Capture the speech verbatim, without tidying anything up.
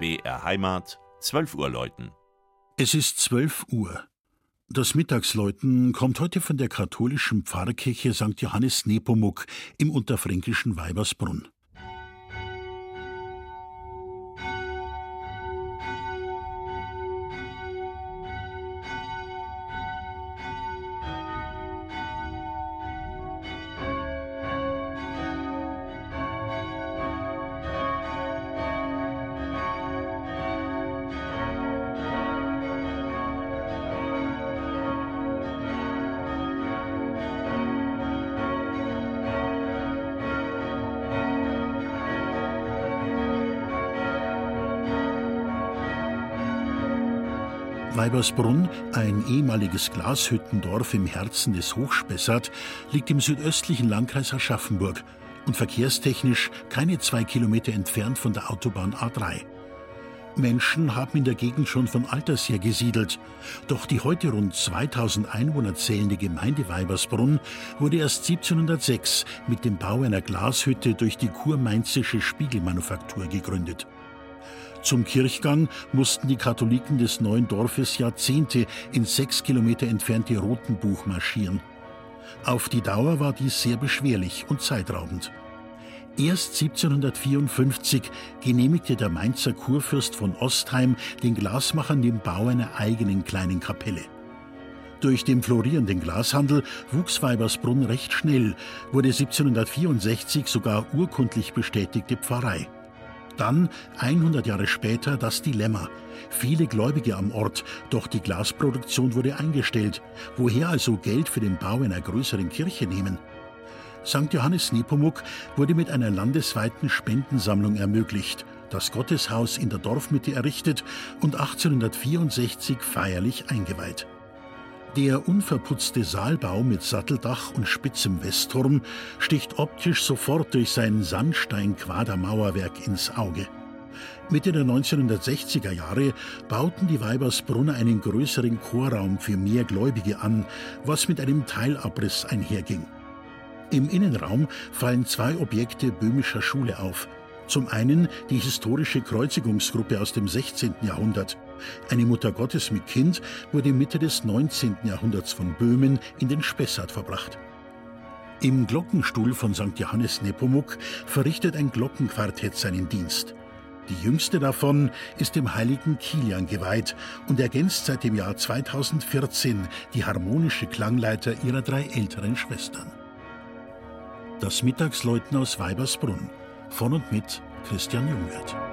B R Heimat, zwölf Uhr läuten. Es ist zwölf Uhr. Das Mittagsläuten kommt heute von der katholischen Pfarrkirche Sankt Johannes Nepomuk im unterfränkischen Weibersbrunn. Weibersbrunn, ein ehemaliges Glashüttendorf im Herzen des Hochspessart, liegt im südöstlichen Landkreis Aschaffenburg und verkehrstechnisch keine zwei Kilometer entfernt von der Autobahn A drei. Menschen haben in der Gegend schon von alters her gesiedelt, doch die heute rund zweitausend Einwohner zählende Gemeinde Weibersbrunn wurde erst siebzehnhundertsechs mit dem Bau einer Glashütte durch die kurmainzische Spiegelmanufaktur gegründet. Zum Kirchgang mussten die Katholiken des neuen Dorfes Jahrzehnte ins sechs Kilometer entfernte Rotenbuch marschieren. Auf die Dauer war dies sehr beschwerlich und zeitraubend. Erst siebzehnhundertvierundfünfzig genehmigte der Mainzer Kurfürst von Ostheim den Glasmachern den Bau einer eigenen kleinen Kapelle. Durch den florierenden Glashandel wuchs Weibersbrunn recht schnell, wurde siebzehnhundertvierundsechzig sogar urkundlich bestätigte Pfarrei. Dann, hundert Jahre später, das Dilemma. Viele Gläubige am Ort, doch die Glasproduktion wurde eingestellt. Woher also Geld für den Bau einer größeren Kirche nehmen? Sankt Johannes Nepomuk wurde mit einer landesweiten Spendensammlung ermöglicht, das Gotteshaus in der Dorfmitte errichtet und achtzehnhundertvierundsechzig feierlich eingeweiht. Der unverputzte Saalbau mit Satteldach und spitzem Westturm sticht optisch sofort durch sein Sandstein-Quadermauerwerk ins Auge. Mitte der neunzehnhundertsechziger Jahre bauten die Weibersbrunner einen größeren Chorraum für mehr Gläubige an, was mit einem Teilabriss einherging. Im Innenraum fallen zwei Objekte böhmischer Schule auf. Zum einen die historische Kreuzigungsgruppe aus dem sechzehnten Jahrhundert. Eine Mutter Gottes mit Kind wurde Mitte des neunzehnten Jahrhunderts von Böhmen in den Spessart verbracht. Im Glockenstuhl von Sankt Johannes Nepomuk verrichtet ein Glockenquartett seinen Dienst. Die jüngste davon ist dem heiligen Kilian geweiht und ergänzt seit dem Jahr zweitausendvierzehn die harmonische Klangleiter ihrer drei älteren Schwestern. Das Mittagsläuten aus Weibersbrunn von und mit Christian Jungwirth.